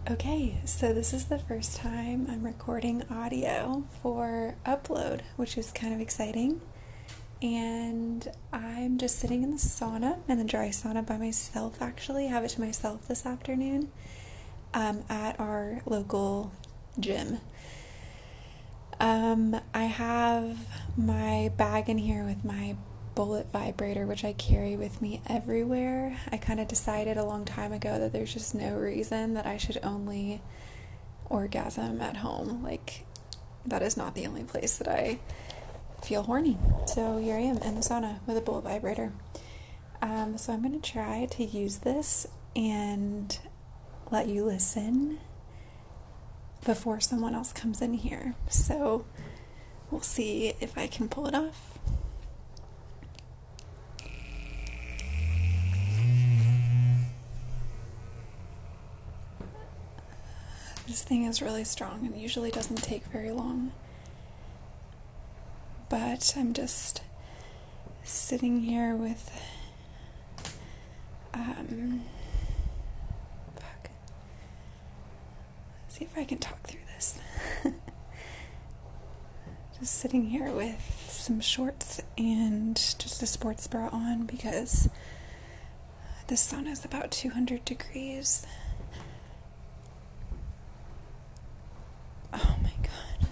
Okay, so this is the first time I'm recording audio for upload, which is kind of exciting. And I'm just sitting in the sauna, in the dry sauna by myself actually. I have it to myself this afternoon at our local gym. I have my bag in here with my Bullet vibrator, which I carry with me everywhere. I kind of decided a long time ago that there's just no reason that I should only orgasm at home. Like, that is not the only place that I feel horny. So here I am in the sauna with a Bullet vibrator. So I'm going to try to use this and let you listen before someone else comes in here. So we'll see if I can pull it off. This thing is really strong and usually doesn't take very long. But I'm just sitting here with see if I can talk through this. Just sitting here with some shorts and just a sports bra on because the sauna is about 200 degrees. Oh my god.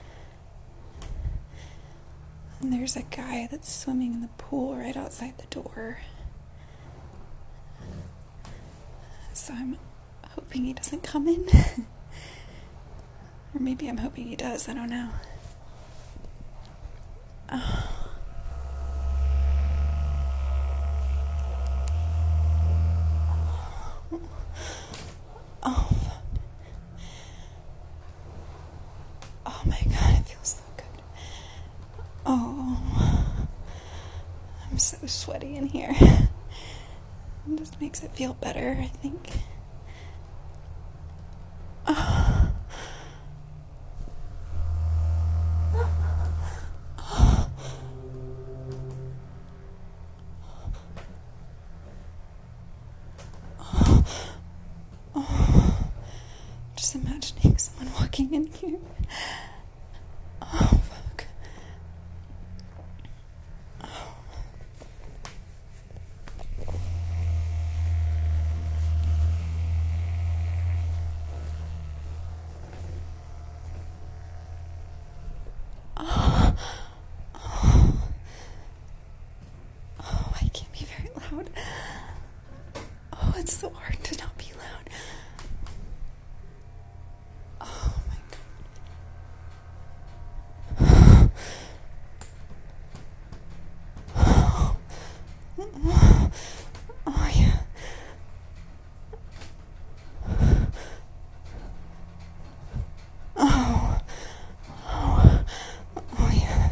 And there's a guy that's swimming in the pool right outside the door. So I'm hoping he doesn't come in. Or maybe I'm hoping he does, I don't know. Oh. Oh my god, it feels so good. Oh, I'm so sweaty in here. It just makes it feel better, I think. Oh. Just imagining someone walking in here. Oh, fuck. Oh. Oh. Oh, I can't be very loud. Oh, it's so hard to not be loud. Oh my god. Oh yeah. Oh. Oh. Oh yeah.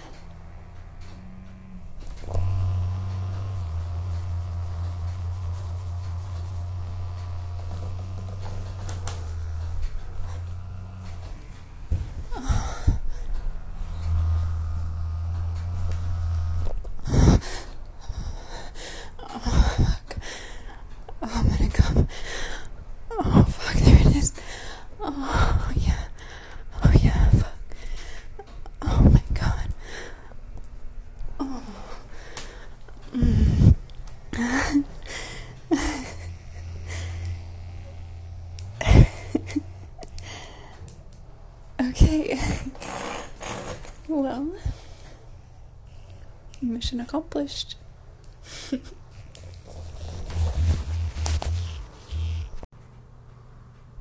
Oh, I'm gonna come. Oh, fuck, there it is. Oh, yeah. Oh, yeah, fuck. Oh, my god. Oh. Okay. Well, mission accomplished.